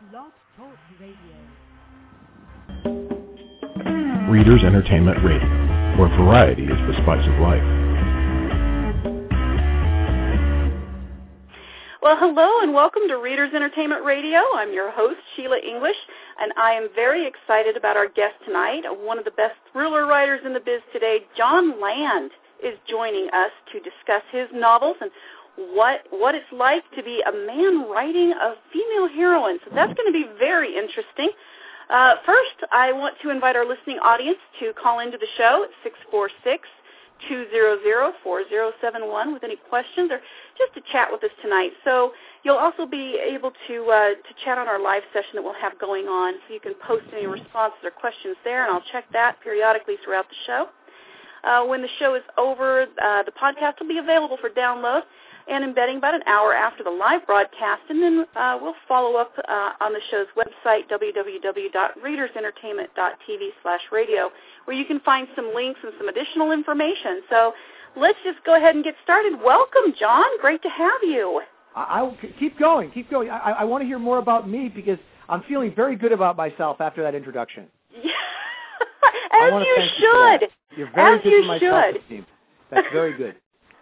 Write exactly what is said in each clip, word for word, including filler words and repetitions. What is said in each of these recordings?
Blog Talk Radio. Readers Entertainment Radio, where variety is the spice of life. Well, hello and welcome to Readers Entertainment Radio. I'm your host, Sheila English, and I am very excited about our guest tonight. One of the best thriller writers in the biz today, John Land, is joining us to discuss his novels and what what it's like to be a man writing a female heroine. So that's going to be very interesting. Uh, first, I want to invite our listening audience to call into the show at six four six, two hundred, four oh seven one with any questions or just to chat with us tonight. So you'll also be able to uh, to chat on our live session that we'll have going on. So you can post any responses or questions there, and I'll check that periodically throughout the show. Uh, when the show is over, uh, the podcast will be available for download and embedding about an hour after the live broadcast, and then uh, we'll follow up uh, on the show's website, w w w dot readers entertainment dot t v slash radio, where you can find some links and some additional information. So let's just go ahead and get started. Welcome, John. Great to have you. I, I keep going, keep going. I, I want to hear more about me because I'm feeling very good about myself after that introduction. Yeah. As you should. You You're very As good you for my should. self-esteem. That's very good.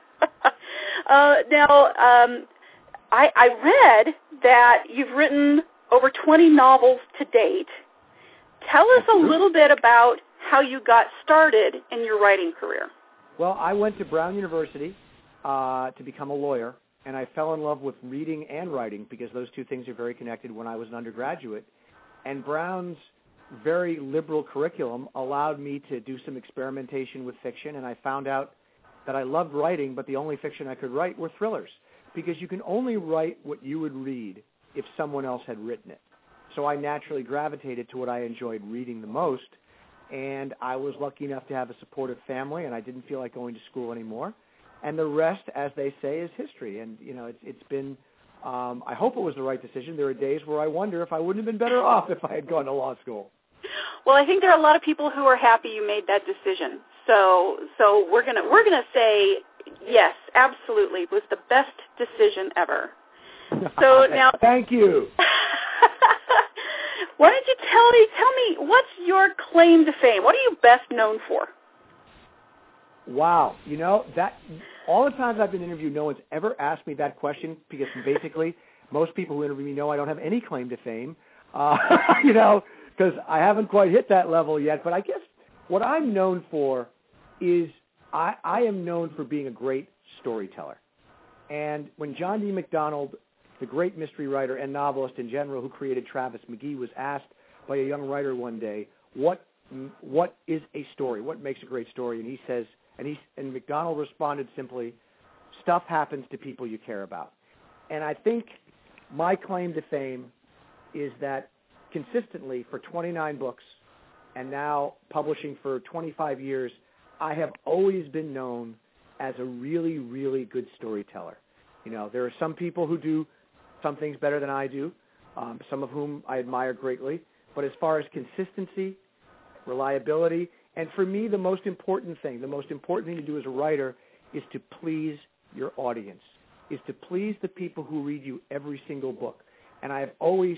uh, now, um, I, I read that you've written over twenty novels to date. Tell us a little bit about how you got started in your writing career. Well, I went to Brown University uh, to become a lawyer, and I fell in love with reading and writing because those two things are very connected when I was an undergraduate. And Brown's very liberal curriculum allowed me to do some experimentation with fiction, and I found out that I loved writing, but the only fiction I could write were thrillers, because you can only write what you would read if someone else had written it. So I naturally gravitated to what I enjoyed reading the most, and I was lucky enough to have a supportive family, and I didn't feel like going to school anymore. And the rest, as they say, is history. And, you know, it's, it's been, um, I hope it was the right decision. There are days where I wonder if I wouldn't have been better off if I had gone to law school. Well, I think there are a lot of people who are happy you made that decision. So, so we're gonna we're gonna say yes, absolutely, it was the best decision ever. So now, thank you. Why don't you tell me tell me what's your claim to fame? What are you best known for? Wow, you know that all the times I've been interviewed, no one's ever asked me that question because basically most people who interview me know I don't have any claim to fame. Uh, you know. Because I haven't quite hit that level yet, but I guess what I'm known for is I, I am known for being a great storyteller. And when John D. MacDonald, the great mystery writer and novelist in general who created Travis McGee, was asked by a young writer one day, what what is a story? What makes a great story? And he says, and he and MacDonald responded simply, stuff happens to people you care about. And I think my claim to fame is that consistently for twenty-nine books and now publishing for twenty-five years, I have always been known as a really, really good storyteller. You know, there are some people who do some things better than I do, um, some of whom I admire greatly. But as far as consistency, reliability, and for me, the most important thing, the most important thing to do as a writer is to please your audience, is to please the people who read you every single book. And I have always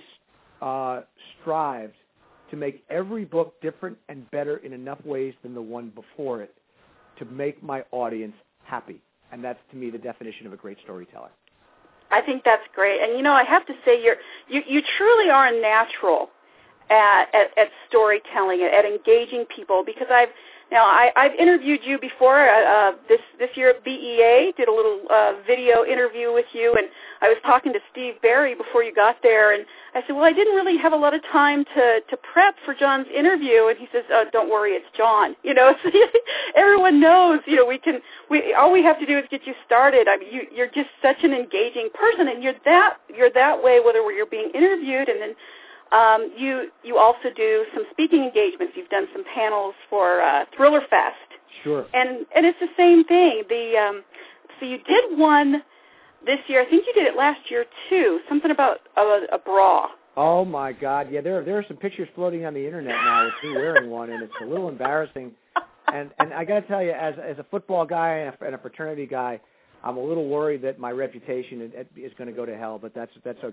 Uh, strived to make every book different and better in enough ways than the one before it to make my audience happy. And that's, to me, the definition of a great storyteller. I think that's great. And, you know, I have to say you're, you, you truly are a natural at, at, at storytelling, at, at engaging people, because I've Now, I, I've interviewed you before uh, this this year at B E A, did a little uh, video interview with you, and I was talking to Steve Barry before you got there, and I said, well, I didn't really have a lot of time to, to prep for John's interview, and he says, oh, don't worry, it's John. You know, so everyone knows, you know, we can, we all we have to do is get you started. I mean, you, you're just such an engaging person, and you're that, you're that way whether you're being interviewed, and then Um, you you also do some speaking engagements. You've done some panels for uh, Thriller Fest. Sure. And and it's the same thing. The um, so you did one this year. I think you did it last year too. Something about a, a bra. Oh my God! Yeah, there there are some pictures floating on the internet now with me wearing one, and it's a little embarrassing. And and I got to tell you, as as a football guy and a, and a fraternity guy, I'm a little worried that my reputation is going to go to hell. But that's that's okay.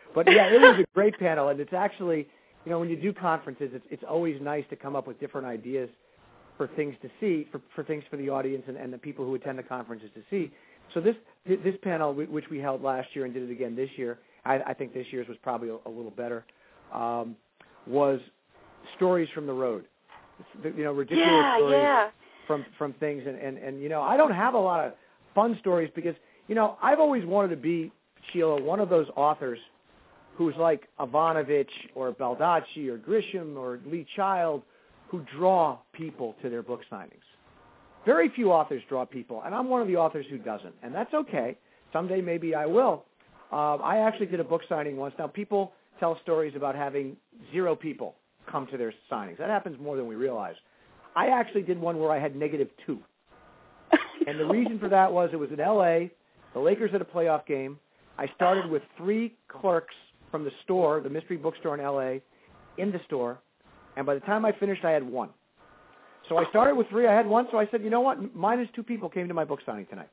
But, yeah, it was a great panel, and it's actually, you know, when you do conferences, it's, it's always nice to come up with different ideas for things to see, for, for things for the audience and, and the people who attend the conferences to see. So this this panel, which we held last year and did it again this year, I, I think this year's was probably a, a little better, um, was stories from the road. You know, ridiculous yeah, stories yeah. from from things. And, and, and, you know, I don't have a lot of fun stories because, you know, I've always wanted to be, Sheila, one of those authors who's like Ivanovich or Baldacci or Grisham or Lee Child who draw people to their book signings. Very few authors draw people, and I'm one of the authors who doesn't, and that's okay. Someday maybe I will. Um, I actually did a book signing once. Now, people tell stories about having zero people come to their signings. That happens more than we realize. I actually did one where I had negative two. And the reason for that was it was in L A, the Lakers had a playoff game. I started with three clerks from the store, the mystery bookstore in L A, in the store, and by the time I finished, I had one. So I started with three, I had one, so I said, you know what, minus two people came to my book signing tonight.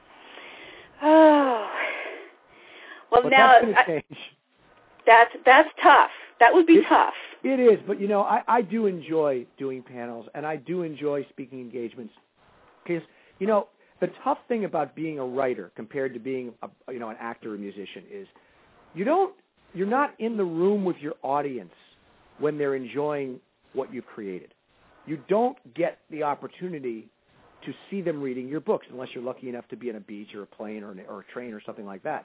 Oh. Well, but now, that's going to change. I, that's, that's tough. That would be it, tough. It is, but, you know, I, I do enjoy doing panels, and I do enjoy speaking engagements. Because, you know, the tough thing about being a writer compared to being, a, you know, an actor or musician is you don't, you're not in the room with your audience when they're enjoying what you've created. You don't get the opportunity to see them reading your books unless you're lucky enough to be on a beach or a plane or, an, or a train or something like that.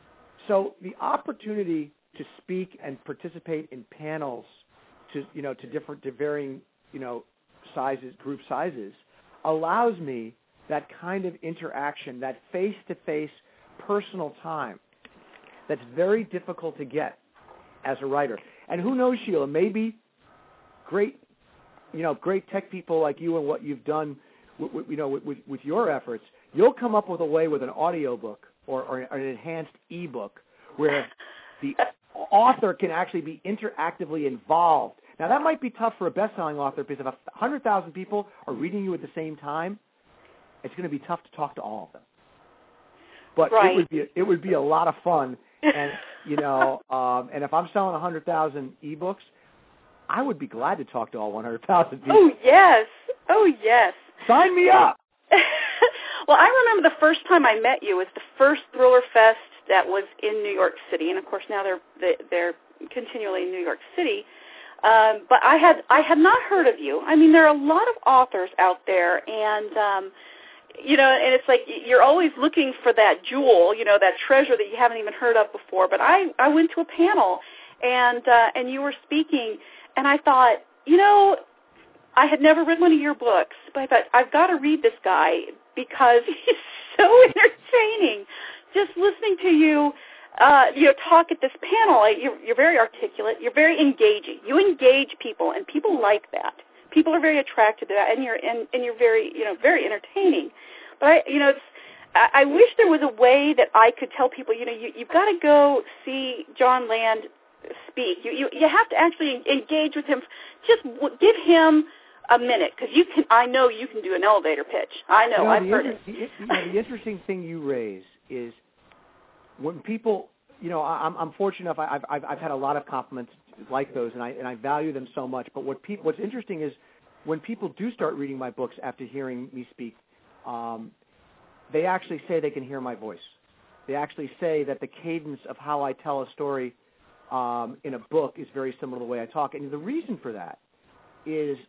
So the opportunity to speak and participate in panels to, you know, to different, to varying, you know, sizes, group sizes, allows me that kind of interaction, that face-to-face personal time that's very difficult to get as a writer. And who knows, Sheila, maybe great you know, great tech people like you and what you've done, w- w- you know, with, with your efforts, you'll come up with a way with an audio book or, or an enhanced e-book where the author can actually be interactively involved. Now, that might be tough for a best-selling author because if one hundred thousand people are reading you at the same time, it's going to be tough to talk to all of them. But right. it would be it would be a lot of fun, and you know, um, and if I'm selling one hundred thousand e-books, I would be glad to talk to all one hundred thousand people. Oh, yes. Oh, yes. Sign me up. Well, I remember the first time I met you was the first Thriller Fest that was in New York City, and of course now they're they're continually in New York City. Um, but I had I had not heard of you. I mean, there are a lot of authors out there, and um, you know, and it's like you're always looking for that jewel, you know, that treasure that you haven't even heard of before. But I I went to a panel, and uh, and you were speaking. And I thought, you know, I had never read one of your books, but I thought, I've got to read this guy because he's so entertaining. Just listening to you, uh, you know, talk at this panel, you're, you're very articulate. You're very engaging. You engage people, and people like that. People are very attracted to that, and you're and, and you're very, you know, very entertaining. But I, you know, it's, I, I wish there was a way that I could tell people, you know, you, you've got to go see John Land speak. You, you you have to actually engage with him. Just w- give him a minute because you can. I know you can do an elevator pitch. I know. You know I've the heard inter- it. You know, the interesting thing you raise is when people. You know, I'm I'm fortunate enough. I've I've I've had a lot of compliments like those, and I and I value them so much. But what people what's interesting is when people do start reading my books after hearing me speak, um, they actually say they can hear my voice. They actually say that the cadence of how I tell a story Um, in a book is very similar to the way I talk. And the reason for that is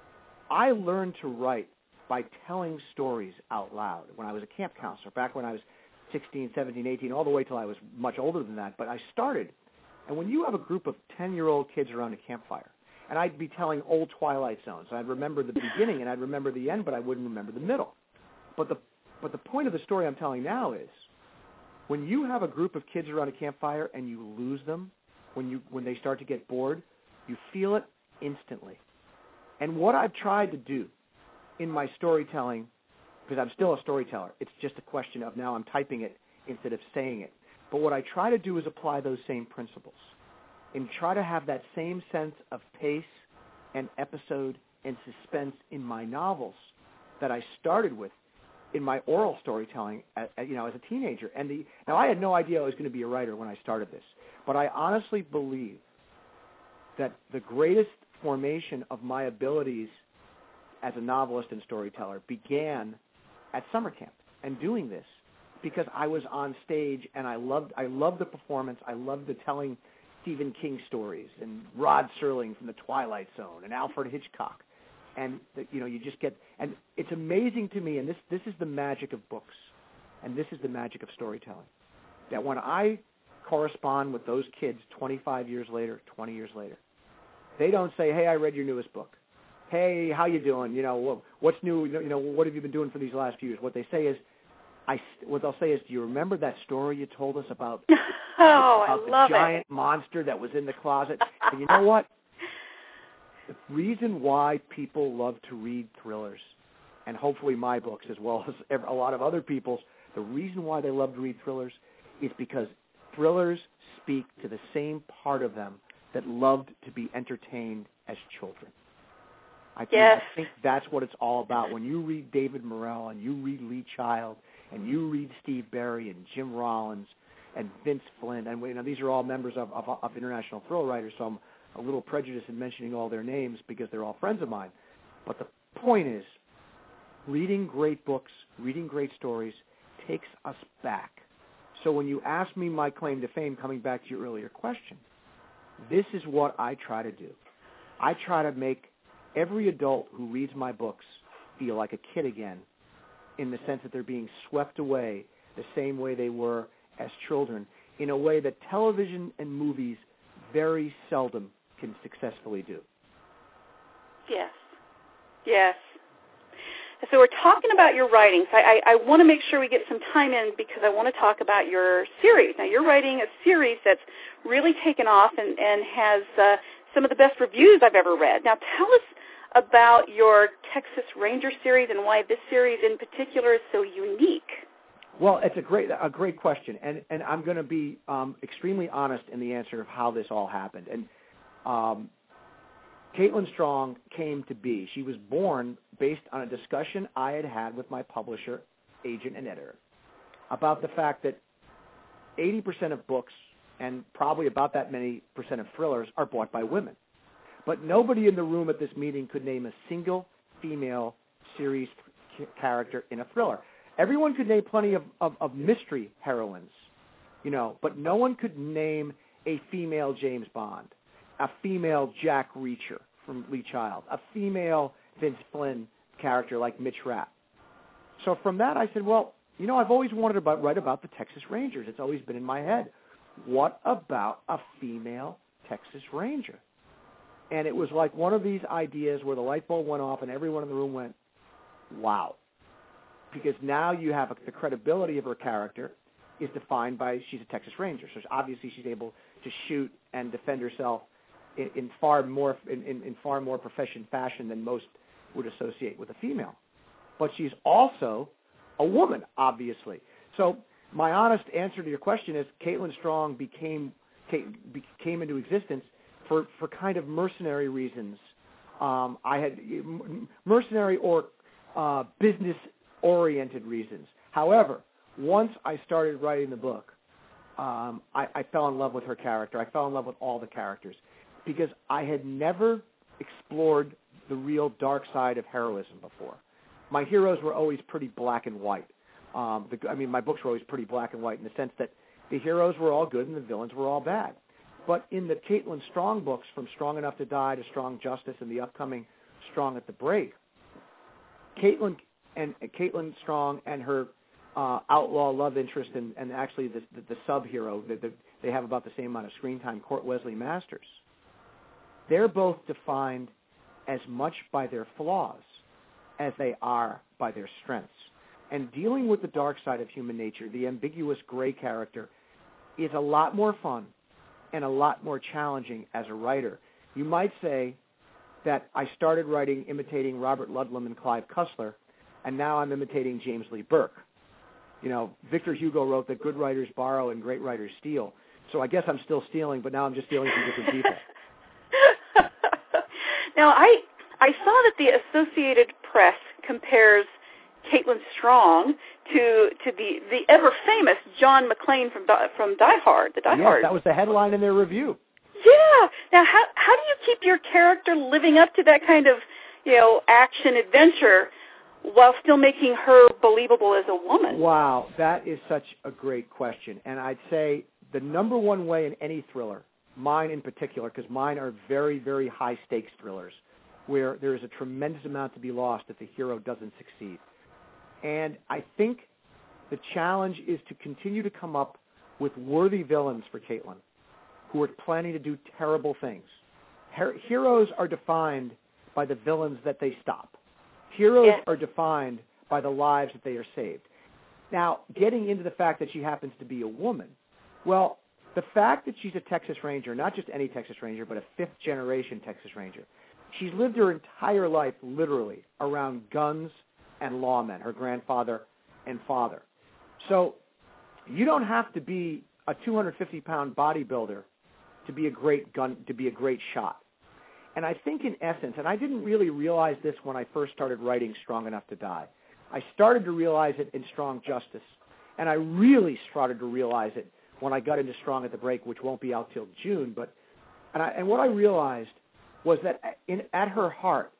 I learned to write by telling stories out loud when I was a camp counselor, back when I was sixteen, seventeen, eighteen, all the way till I was much older than that. But I started. And when you have a group of ten-year-old kids around a campfire, and I'd be telling old Twilight Zones, and I'd remember the beginning and I'd remember the end, but I wouldn't remember the middle. But the, but the point of the story I'm telling now is when you have a group of kids around a campfire and you lose them, When you when they start to get bored, you feel it instantly. And what I've tried to do in my storytelling, because I'm still a storyteller, it's just a question of now I'm typing it instead of saying it. But what I try to do is apply those same principles and try to have that same sense of pace and episode and suspense in my novels that I started with in my oral storytelling, uh, you know, as a teenager. And the now I had no idea I was going to be a writer when I started this, but I honestly believe that the greatest formation of my abilities as a novelist and storyteller began at summer camp and doing this because I was on stage and I loved I loved the performance. I loved the telling Stephen King stories and Rod Serling from The Twilight Zone and Alfred Hitchcock. And, the, you know, you just get – and it's amazing to me, and this, this is the magic of books, and this is the magic of storytelling, that when I correspond with those kids twenty-five years later, twenty years later, they don't say, hey, I read your newest book. Hey, how you doing? You know, what, what's new? You know, what have you been doing for these last few years? What they say is, I, what they'll say is, do you remember that story you told us about, oh, about I the love giant it. monster that was in the closet? And you know what? The reason why people love to read thrillers, and hopefully my books as well as a lot of other people's, the reason why they love to read thrillers is because thrillers speak to the same part of them that loved to be entertained as children. I think, yes. I think that's what it's all about. When you read David Morrell and you read Lee Child and you read Steve Berry and Jim Rollins and Vince Flynn, and you know, these are all members of, of, of International Thrill Writers, so I'm a little prejudiced in mentioning all their names because they're all friends of mine. But the point is, reading great books, reading great stories takes us back. So when you ask me my claim to fame, coming back to your earlier question, this is what I try to do. I try to make every adult who reads my books feel like a kid again, in the sense that they're being swept away the same way they were as children, in a way that television and movies very seldom can successfully do. Yes. Yes. So we're talking about your writings. I, I, I want to make sure we get some time in because I want to talk about your series. Now, you're writing a series that's really taken off and, and has uh, some of the best reviews I've ever read. Now, tell us about your Texas Ranger series and why this series in particular is so unique. Well, it's a great a great question, and, and I'm going to be um, extremely honest in the answer of how this all happened. And um, Caitlin Strong came to be. She was born based on a discussion I had had with my publisher, agent, and editor about the fact that eighty percent of books and probably about that many percent of thrillers are bought by women. But nobody in the room at this meeting could name a single female series character in a thriller. Everyone could name plenty of, of, of mystery heroines, you know, but no one could name a female James Bond, a female Jack Reacher from Lee Child, a female Vince Flynn character like Mitch Rapp. So from that, I said, well, you know, I've always wanted to write about the Texas Rangers. It's always been in my head. What about a female Texas Ranger? And it was like one of these ideas where the light bulb went off and everyone in the room went, wow. Because now you have a, the credibility of her character is defined by she's a Texas Ranger. So obviously she's able to shoot and defend herself in, in far more in, in, in far more professional fashion than most would associate with a female. But she's also a woman, obviously. So my honest answer to your question is Caitlin Strong became came, came into existence for, for kind of mercenary reasons. Um, I had mercenary or uh, business-oriented reasons. However, once I started writing the book, um, I, I fell in love with her character. I fell in love with all the characters because I had never explored the real dark side of heroism before. My heroes were always pretty black and white. Um, the, I mean, my books were always pretty black and white in the sense that the heroes were all good and the villains were all bad. But in the Caitlin Strong books, from Strong Enough to Die to Strong Justice and the upcoming Strong at the Break, Caitlin and uh, Caitlin Strong and her uh, outlaw love interest and, and actually the, the, the sub-hero that the, they have about the same amount of screen time, Court Wesley Masters, they're both defined as much by their flaws as they are by their strengths. And dealing with the dark side of human nature, the ambiguous gray character, is a lot more fun and a lot more challenging as a writer. You might say that I started writing imitating Robert Ludlum and Clive Cussler, and now I'm imitating James Lee Burke. You know, Victor Hugo wrote that good writers borrow and great writers steal. So I guess I'm still stealing, but now I'm just stealing from different people. Now, I I saw that the Associated Press compares Caitlin Strong to to the, the ever famous John McClane from from Die Hard, the Die yes, Hard. That was the headline in their review. Yeah. Now, how how do you keep your character living up to that kind of, you know, action adventure while still making her believable as a woman? Wow, that is such a great question. And I'd say the number one way in any thriller, mine in particular, because mine are very, very high-stakes thrillers, where there is a tremendous amount to be lost if the hero doesn't succeed. And I think the challenge is to continue to come up with worthy villains for Caitlin, who are planning to do terrible things. Her- heroes are defined by the villains that they stop. Heroes yes. are defined by the lives that they are saved. Now, getting into the fact that she happens to be a woman, well, the fact that she's a Texas Ranger, not just any Texas Ranger, but a fifth-generation Texas Ranger, she's lived her entire life literally around guns and lawmen, her grandfather and father. So you don't have to be a two hundred fifty pound bodybuilder to be a great gun, to be a great shot. And I think in essence, and I didn't really realize this when I first started writing Strong Enough to Die. I started to realize it in Strong Justice, and I really started to realize it when I got into Strong at the Break, which won't be out till June. But and, I, and what I realized was that in, at her heart,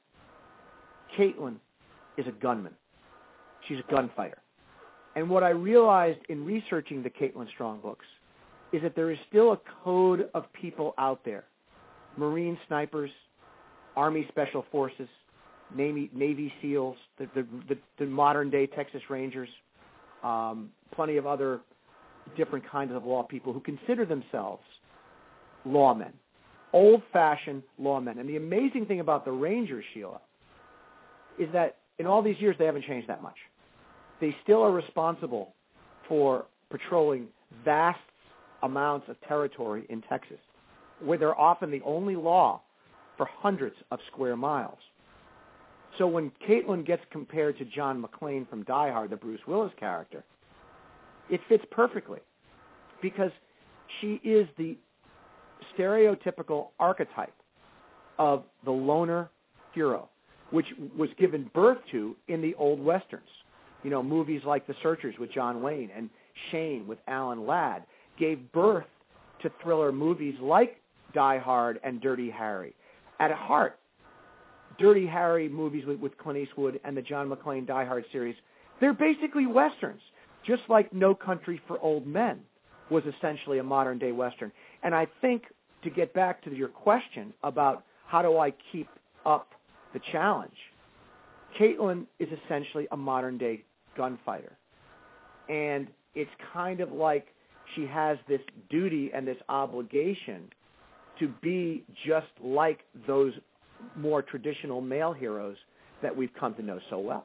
Caitlin is a gunman. She's a gunfighter. And what I realized in researching the Caitlin Strong books is that there is still a code of people out there, Marine snipers, Army Special Forces, Navy, Navy SEALs, the, the, the, the modern-day Texas Rangers, um, plenty of other different kinds of law people who consider themselves lawmen, old-fashioned lawmen. And the amazing thing about the Rangers, Sheila, is that in all these years they haven't changed that much. They still are responsible for patrolling vast amounts of territory in Texas, where they're often the only law for hundreds of square miles. So when Caitlin gets compared to John McClane from Die Hard, the Bruce Willis character, it fits perfectly because she is the stereotypical archetype of the loner hero, which was given birth to in the old Westerns. You know, movies like The Searchers with John Wayne and Shane with Alan Ladd gave birth to thriller movies like Die Hard and Dirty Harry. At heart, Dirty Harry movies with, with Clint Eastwood and the John McClane Die Hard series, they're basically Westerns, just like No Country for Old Men was essentially a modern-day Western. And I think, to get back to your question about how do I keep up the challenge, Caitlin is essentially a modern-day gunfighter. And it's kind of like she has this duty and this obligation to be just like those more traditional male heroes that we've come to know so well.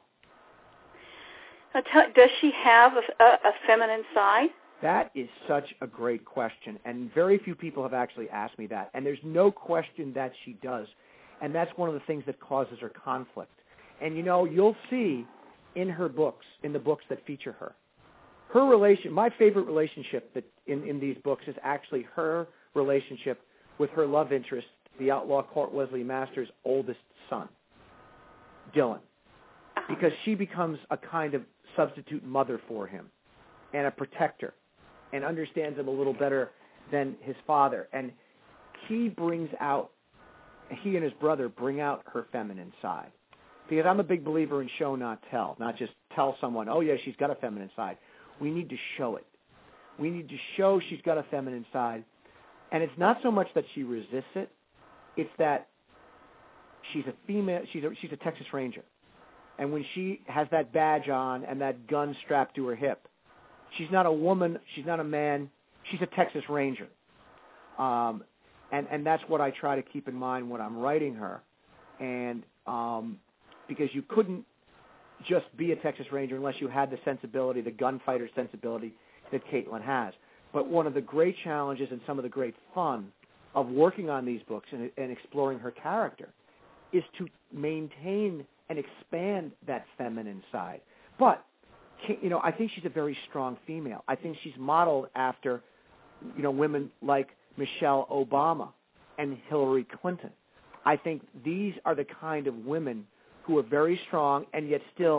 Does she have a, a, a feminine side? That is such a great question, and very few people have actually asked me that. And there's no question that she does, and that's one of the things that causes her conflict. And, you know, you'll see in her books, in the books that feature her, her relation, my favorite relationship that in, in these books is actually her relationship with her love interest, the outlaw Court Wesley Masters' oldest son, Dylan, because she becomes a kind of substitute mother for him and a protector and understands him a little better than his father. And he brings out, he and his brother bring out her feminine side. Because I'm a big believer in show, not tell, not just tell someone, oh, yeah, she's got a feminine side. We need to show it. We need to show she's got a feminine side. And it's not so much that she resists it. It's that she's a female, she's a, she's a Texas Ranger. And when she has that badge on and that gun strapped to her hip, she's not a woman, she's not a man, she's a Texas Ranger. Um, and, and that's what I try to keep in mind when I'm writing her. And um, because you couldn't just be a Texas Ranger unless you had the sensibility, the gunfighter sensibility that Caitlin has. But one of the great challenges and some of the great fun of working on these books and, and exploring her character is to maintain and expand that feminine side. But, you know, I think she's a very strong female. I think she's modeled after, you know, women like Michelle Obama and Hillary Clinton. I think these are the kind of women who are very strong and yet still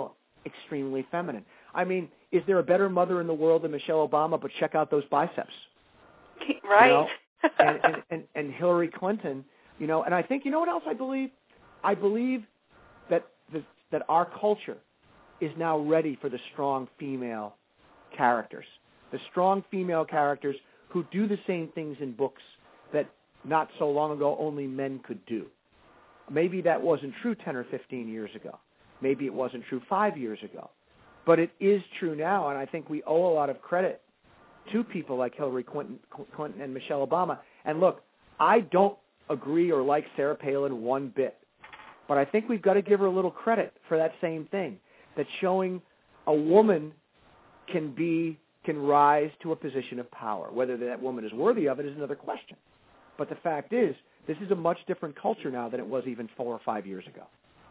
extremely feminine. I mean, is there a better mother in the world than Michelle Obama? But check out those biceps. Right. You know? and, and, and, and Hillary Clinton, you know, and I think, you know what else I believe? I believe that the, that our culture is now ready for the strong female characters, the strong female characters who do the same things in books that not so long ago only men could do. Maybe that wasn't true ten or fifteen years ago. Maybe it wasn't true five years ago. But it is true now, and I think we owe a lot of credit to people like Hillary Clinton, Clinton and Michelle Obama. And look, I don't agree or like Sarah Palin one bit, but I think we've got to give her a little credit for that same thing, that showing a woman can be can rise to a position of power. Whether that woman is worthy of it is another question. But the fact is, this is a much different culture now than it was even four or five years ago.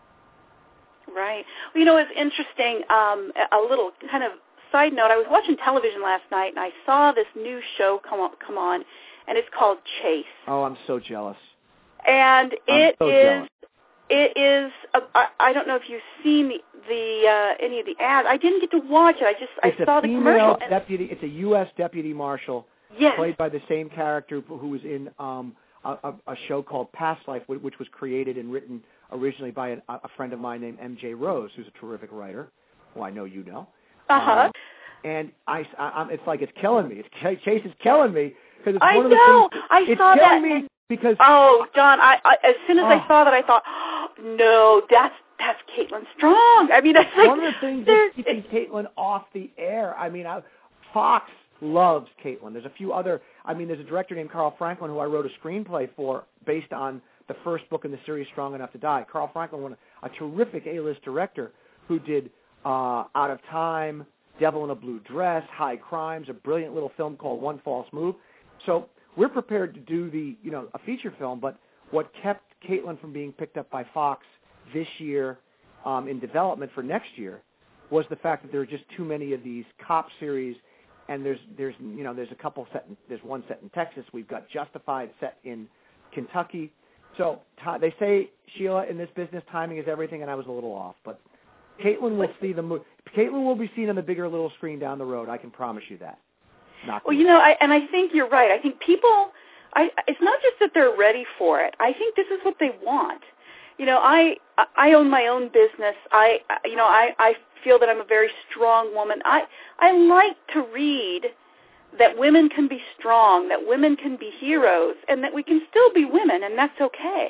Right. Well, you know, it's interesting, um, a little kind of side note, I was watching television last night, and I saw this new show come on, come on and it's called Chase. Oh, I'm so jealous. And I'm it so is, jealous. it is, a, I, I don't know if you've seen the, the uh, any of the ads. I didn't get to watch it. I just, it's I saw the commercial. It's a deputy, it's a U S deputy marshal, yes. played by the same character who was in um, a, a, a show called Past Life, which was created and written originally by an, a friend of mine named M J Rose, who's a terrific writer, who I know you know. Uh-huh. Um, and I, I, I'm, it's like it's killing me. It's, Chase is killing me because it's I one of the know. things. I it's saw killing that. me because. Oh, John! I, I as soon as oh. I saw that, I thought, oh, no, that's that's Caitlin Strong. I mean, that's like, one of the things that's keeping Caitlin off the air. I mean, I, Fox loves Caitlin. There's a few other. I mean, there's a director named Carl Franklin who I wrote a screenplay for based on the first book in the series, Strong Enough to Die. Carl Franklin, was a terrific A-list director who did uh, Out of Time, Devil in a Blue Dress, High Crimes, a brilliant little film called One False Move. So we're prepared to do the, you know, a feature film, but what kept Caitlin from being picked up by Fox this year um, in development for next year was the fact that there are just too many of these cop series, and there's, there's you know, there's a couple set in, there's one set in Texas. We've got Justified set in Kentucky. So t- they say, Sheila, in this business, timing is everything, and I was a little off. But Caitlin will see the mo- Caitlin will be seen on the bigger little screen down the road. I can promise you that. Not well, you know, I, and I think you're right. I think people, I, it's not just that they're ready for it. I think this is what they want. You know, I I own my own business. I you know I, I feel that I'm a very strong woman. I I like to read that women can be strong, that women can be heroes, and that we can still be women, and that's okay.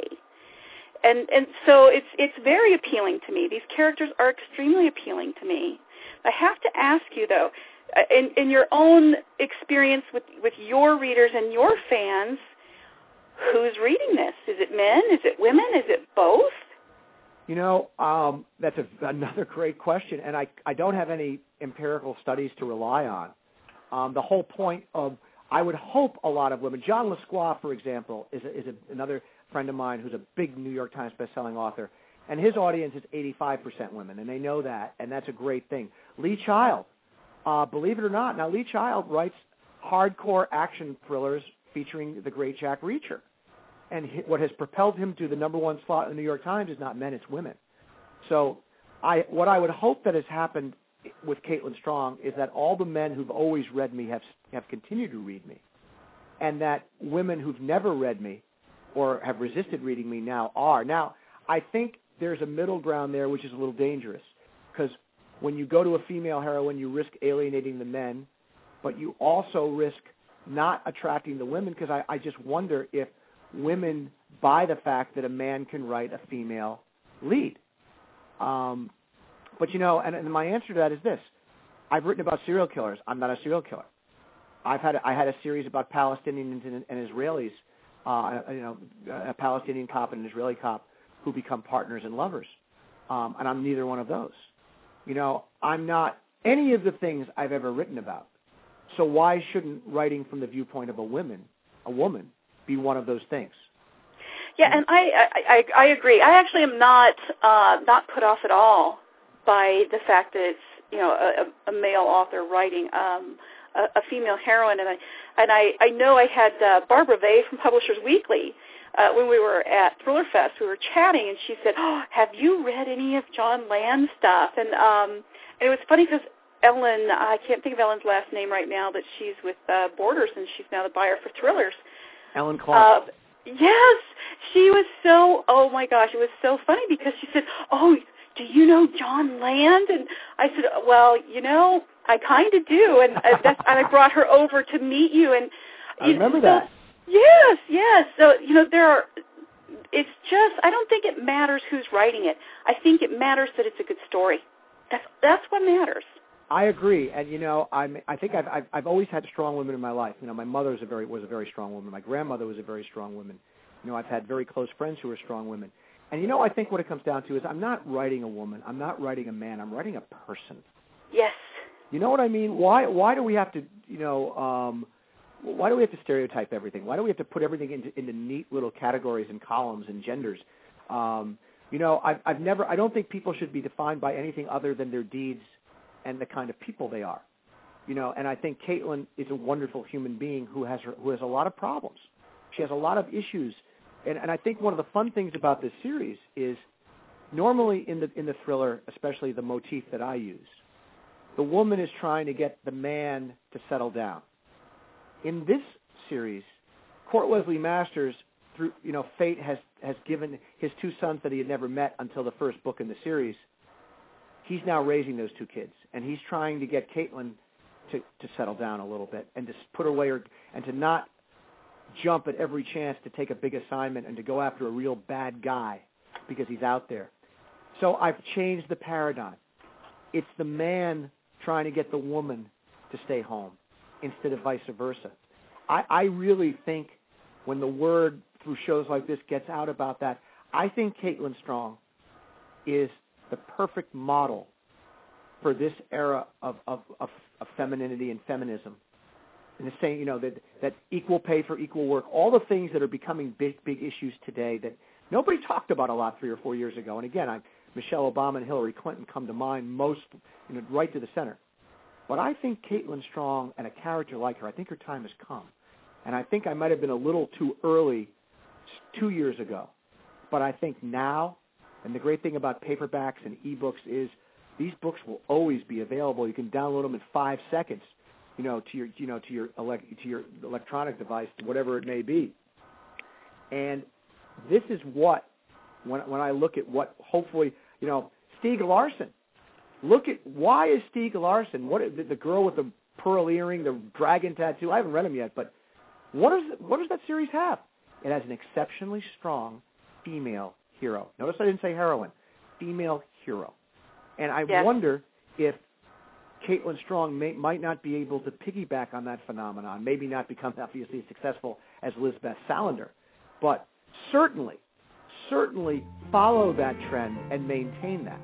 And and so it's it's very appealing to me. These characters are extremely appealing to me. I have to ask you, though, in, in your own experience with, with your readers and your fans, who's reading this? Is it men? Is it women? Is it both? You know, um, that's a, another great question, and I, I don't have any empirical studies to rely on. Um, the whole point of, I would hope a lot of women, John LeSquire, for example, is, a, is a, another friend of mine who's a big New York Times bestselling author, and his audience is eighty-five percent women, and they know that, and that's a great thing. Lee Child, uh, believe it or not, now Lee Child writes hardcore action thrillers featuring the great Jack Reacher, and he, what has propelled him to the number one slot in the New York Times is not men, it's women. So I, what I would hope that has happened with Caitlin Strong is that all the men who've always read me have have continued to read me, and that women who've never read me or have resisted reading me now are. Now, I think there's a middle ground there which is a little dangerous, because when you go to a female heroine, you risk alienating the men, but you also risk not attracting the women, because I, I just wonder if women buy the fact that a man can write a female lead. Um, but, you know, and, and my answer to that is this. I've written about serial killers. I'm not a serial killer. I've had I had a series about Palestinians and, and Israelis, uh, you know, a Palestinian cop and an Israeli cop who become partners and lovers, um, and I'm neither one of those. You know, I'm not any of the things I've ever written about. So why shouldn't writing from the viewpoint of a woman, a woman, be one of those things? Yeah, and I I, I agree. I actually am not uh, not put off at all by the fact that it's, you know, a, a male author writing um, a, a female heroine, and I and I, I know I had uh, Barbara Vey from Publishers Weekly uh, when we were at Thriller Fest, we were chatting, and she said, "Oh, have you read any of John Land stuff?" And um, and it was funny because Ellen, I can't think of Ellen's last name right now, but she's with uh, Borders, and she's now the buyer for Thrillers. Ellen Clark. Uh, yes, she was so. Oh my gosh, it was so funny because she said, "Oh, do you know John Land?" And I said, "Well, you know, I kind of do." And uh, that's, and I brought her over to meet you. And I remember so, that. Yes, yes. So you know, there are. It's just. I don't think it matters who's writing it. I think it matters that it's a good story. That's that's what matters. I agree, and you know, I'm, I think I've, I've I've always had strong women in my life. You know, my mother was a very was a very strong woman. My grandmother was a very strong woman. You know, I've had very close friends who are strong women. And you know, I think what it comes down to is I'm not writing a woman, I'm not writing a man, I'm writing a person. Yes. You know what I mean? Why why do we have to, you know, um, why do we have to stereotype everything? Why do we have to put everything into into neat little categories and columns and genders? Um, you know, I've, I've never, I don't think people should be defined by anything other than their deeds and the kind of people they are, you know. And I think Caitlin is a wonderful human being who has her, who has a lot of problems. She has a lot of issues, and, and I think one of the fun things about this series is normally in the in the thriller, especially the motif that I use, the woman is trying to get the man to settle down. In this series, Court Wesley Masters, through you know, fate has has given his two sons that he had never met until the first book in the series. He's now raising those two kids, and he's trying to get Caitlin to, to settle down a little bit and to put away her, and to not jump at every chance to take a big assignment and to go after a real bad guy because he's out there. So I've changed the paradigm. It's the man trying to get the woman to stay home instead of vice versa. I, I really think when the word through shows like this gets out about that, I think Caitlin Strong is the perfect model for this era of, of, of, of femininity and feminism. And the saying, you know, that, that equal pay for equal work, all the things that are becoming big, big issues today that nobody talked about a lot three or four years ago. And again, I, Michelle Obama and Hillary Clinton come to mind most, you know, right to the center. But I think Caitlin Strong and a character like her, I think her time has come. And I think I might have been a little too early two years ago. But I think now, and the great thing about paperbacks and ebooks is these books will always be available. You can download them in five seconds, you know, to your, you know, to your, elect, to your electronic device, whatever it may be. And this is what, when when I look at what, hopefully, you know, Stieg Larsson. Look at why is Stieg Larsson? What the, the girl with the pearl earring, the dragon tattoo? I haven't read them yet, but what does what does that series have? It has an exceptionally strong female hero. Notice I didn't say heroine. Female hero. And I yes. wonder if Caitlin Strong may, might not be able to piggyback on that phenomenon, maybe not become obviously as successful as Lisbeth Salander, but certainly, certainly follow that trend and maintain that.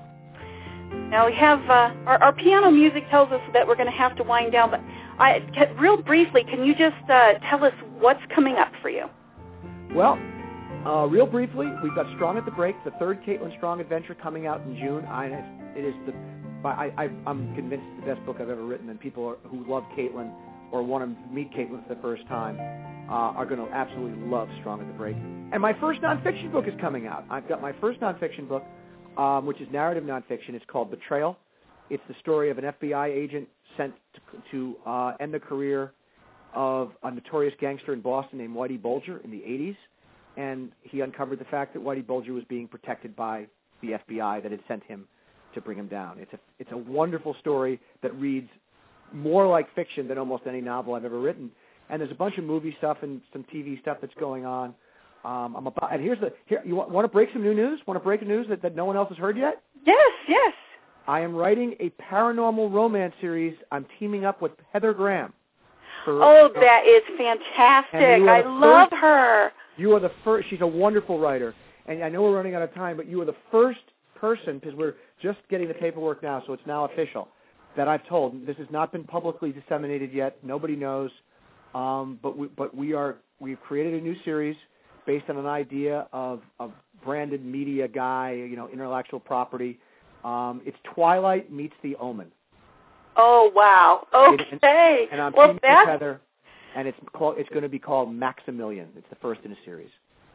Now we have, uh, our, our piano music tells us that we're going to have to wind down, but I, real briefly, can you just uh, tell us what's coming up for you? Well, uh, real briefly, we've got Strong at the Break, the third Caitlin Strong adventure coming out in June. I, it is the, I, I, I'm convinced it's the best book I've ever written, and people are, who love Caitlin or want to meet Caitlin for the first time uh, are going to absolutely love Strong at the Break. And my first nonfiction book is coming out. I've got my first nonfiction book, um, which is narrative nonfiction. It's called Betrayal. It's the story of an F B I agent sent to, to uh, end the career of a notorious gangster in Boston named Whitey Bulger in the eighties. And he uncovered the fact that Whitey Bulger was being protected by the F B I that had sent him to bring him down. It's a, it's a wonderful story that reads more like fiction than almost any novel I've ever written. And there's a bunch of movie stuff and some T V stuff that's going on. Um, I'm about, and here's the, here, you want, want to break some new news? Want to break a news that, that no one else has heard yet? Yes, yes. I am writing a paranormal romance series. I'm teaming up with Heather Graham. For, oh, that is fantastic. I love first, her. You are the first. She's a wonderful writer. And I know we're running out of time, but you are the first person, because we're just getting the paperwork now, so it's now official, that I've told. This has not been publicly disseminated yet. Nobody knows. Um, but we, but we are, we've created a new series based on an idea of a branded media guy, you know, intellectual property. Um, it's Twilight meets The Omen. Oh, wow. Okay. And, and, and I'm well, teaming that's... with Heather, and it's called, it's going to be called Maximilian. It's the first in a series.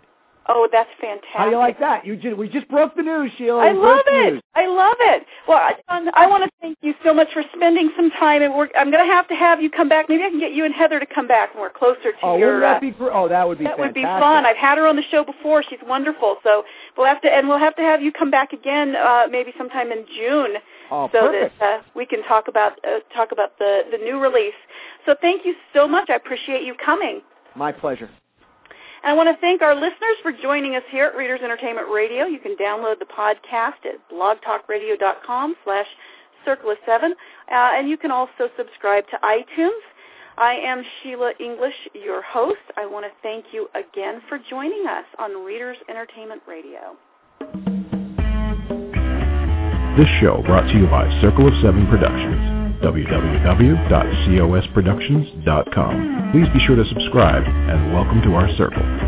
Oh, that's fantastic. How do you like that? You just, we just broke the news, Sheila. I We love broke the it. news. I love it. Well, John, I want to thank you so much for spending some time. And we're, I'm going to have to have you come back. Maybe I can get you and Heather to come back when we're closer to Oh, your... wouldn't that uh, be gr- Oh, that would be That fantastic. would be fun. I've had her on the show before. She's wonderful. So we'll have to, and we'll have to have you come back again, uh, maybe sometime in June, Oh, so perfect. that uh, we can talk about uh, talk about the the new release. So thank you so much. I appreciate you coming. My pleasure. And I want to thank our listeners for joining us here at Readers Entertainment Radio. You can download the podcast at blogtalkradio.com slash Circle of Seven, uh, and you can also subscribe to iTunes. I am Sheila English, your host. I want to thank you again for joining us on Readers Entertainment Radio. This show brought to you by Circle of Seven Productions, w w w dot cos productions dot com. Please be sure to subscribe and welcome to our circle.